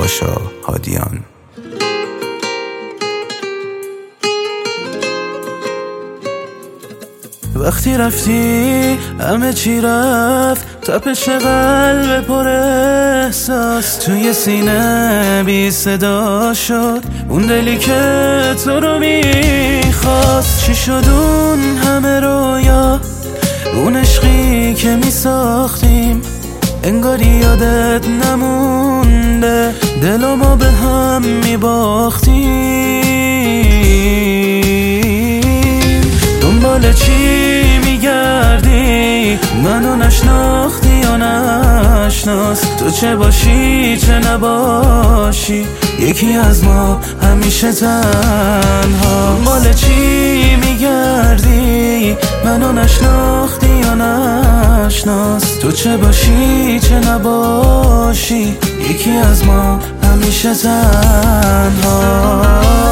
پاشا هادیان. وقتی رفتی همه چی رفت، تپش قلب پر احساس توی سینه بی صدا شد، اون دلی که تو رو میخواست. چی شد اون همه رویا، اون عشقی که میساختیم، انگاری یادت نمونده، دل ما به هم میباختیم. دنبال چی میگردی؟ منو نشناختی یا نشناس؟ تو چه باشی چه نباشی، یکی از ما همیشه تنها. دنبال چی میگردی؟ منو نشناختی یا نشناس؟ تو چه باشی چه نباشی، یکی از ما همیشه تنها.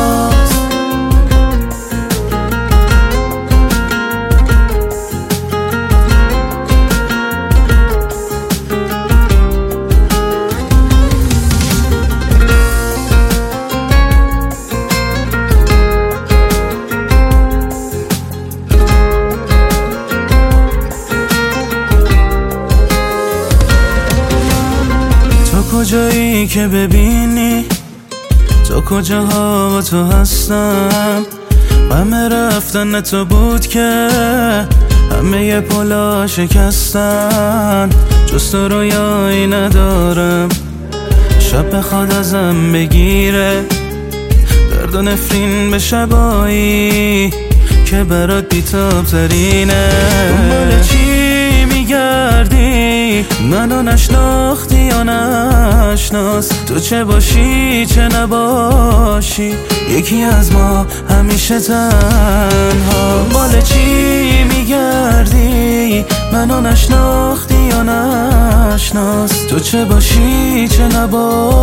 کجایی که ببینی تو کجاها با تو هستم، همه رفتن تو بود که همه پلا شکستن، جز تو رویایی ندارم. شب بخواد ازم بگیره، درد و نفرین به شبایی که برات بیتاب ترینه. دنبال چی میگردی؟ منو نشناختی یا نشناس؟ تو چه باشی چه نباشی، یکی از ما همیشه تنها. دنبال چی میگردی؟ منو نشناختی یا نشناس؟ تو چه باشی چه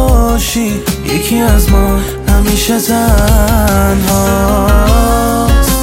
نباشی، یکی از ما همیشه تنها.